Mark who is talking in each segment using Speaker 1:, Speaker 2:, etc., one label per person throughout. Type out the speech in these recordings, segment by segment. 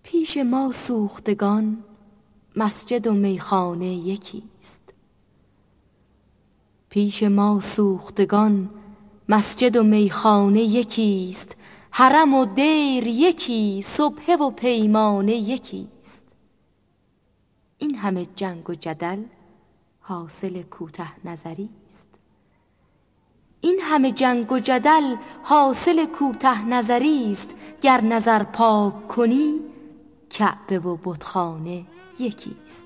Speaker 1: پیش ما سوختگان مسجد و میخانه یکیست. پیش ما سوختگان مسجد و میخانه یکیست. حرم و دیر یکی، سبحه و پیمانه یکیست. این همه جنگ و جدل حاصل کوته نظری است. این همه جنگ و جدل حاصل کوته نظری است. گر نظر پاک کنی کعبه و بتخانه یکیست.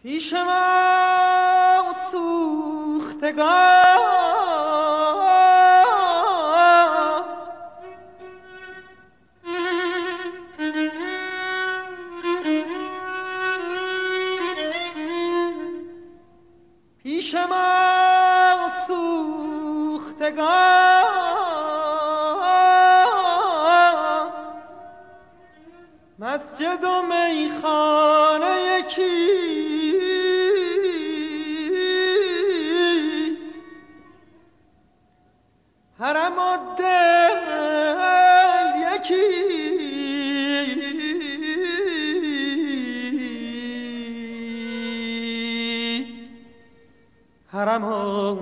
Speaker 2: پیش ما سوختگان پیش ما سوختگان مسجد و میخانه یکی حرم و دل یکی حرم و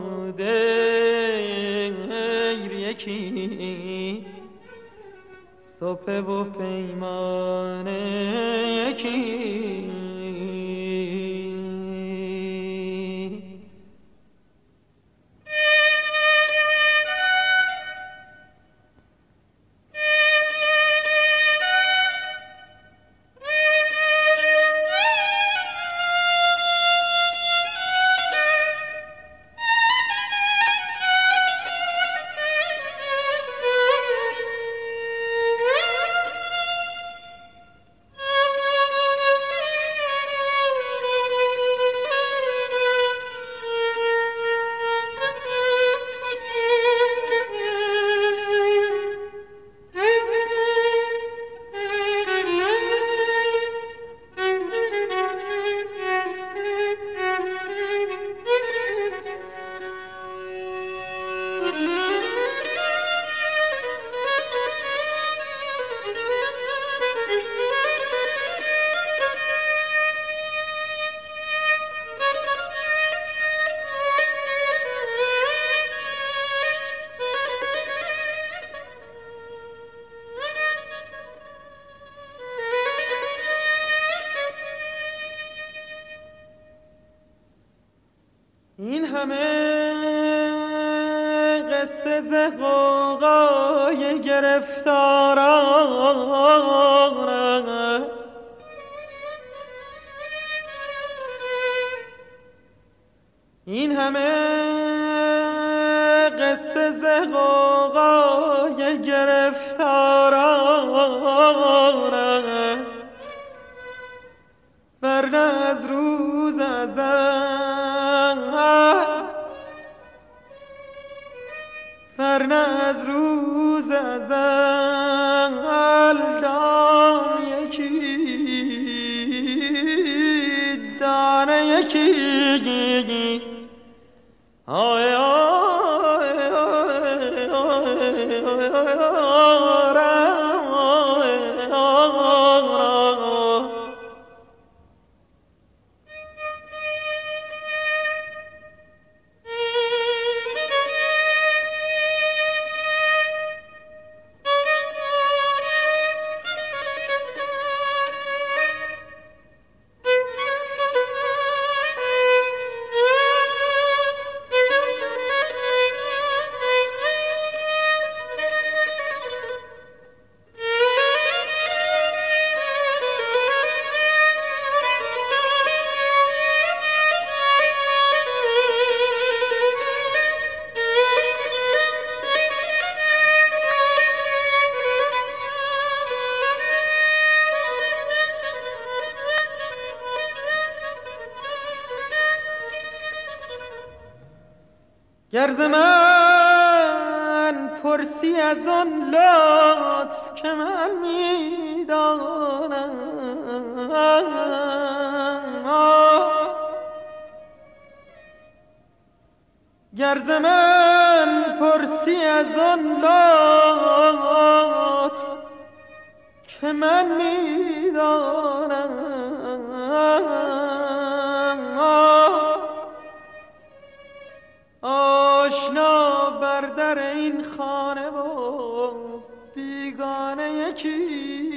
Speaker 2: دیر یکی صبح و پیمانه یکی این همه قصه ز غوغای گرفتاران این همه قصه ز غوغای گرفتاران ورنه از روز ورنه از روز ازل دان یکی دانه یکی آی آی گر ز من پرسی از آن لطف که من میدانم گر ز من پرسی از آن لطف که من میدانم آشنا بر در این خانه و بیگانه یکی